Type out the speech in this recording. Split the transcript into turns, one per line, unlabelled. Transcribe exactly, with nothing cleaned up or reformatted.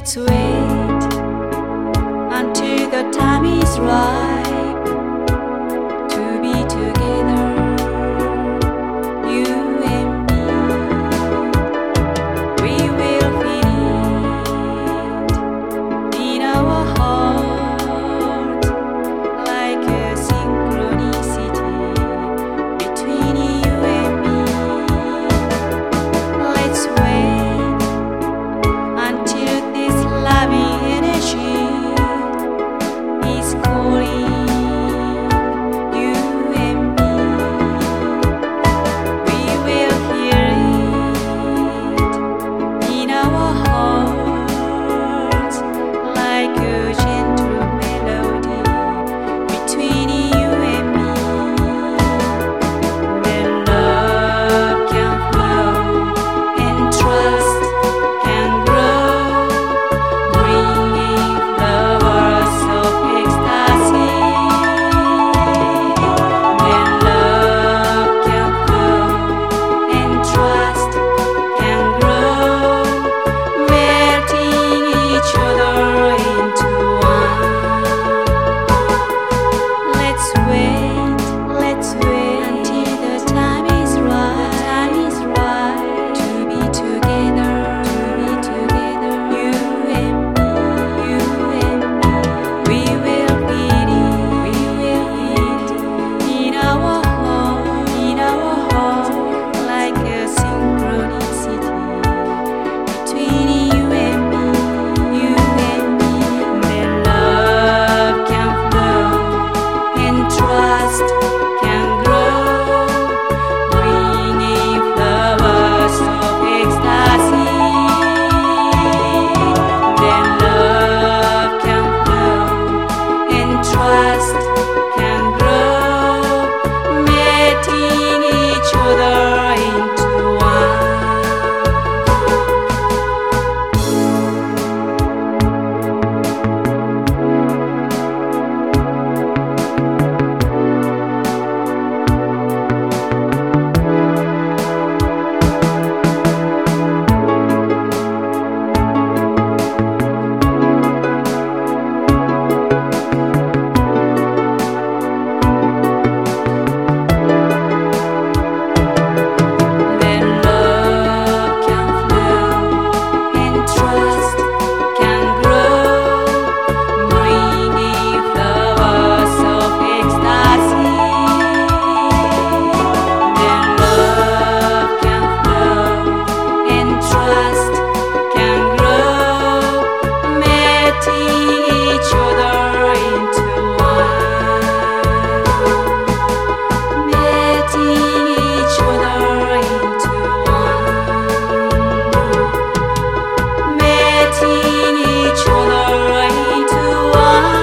Let's wait until the time is ripe to be together, you and me. We will feel it in our heart like a synchronicity between you and me. Let's wait until this loving energy is calling you and me. We will hear it in our hearts like a gentle melody between you and me. Then love can flow and trust can grow, bringing flowers of ecstasy. Then love can flow and trust can grow, melting each other into one. Let's wait, let's wait until the time is right, time is right to be together, to be together, you and me, you and me. We will feel it, we will feel it in our heart, in our heart like a synchronicity between you and me, you and me. Then love can flow and trust can grow, bringing flowers of ecstasy. Then love can flow and trust can grow, melting each other into one. Then love can flow and trust can grow, bringing flowers of ecstasy. Then love can flow and trust can grow, melting each other into one. Melting each other into one. Melting each other into one.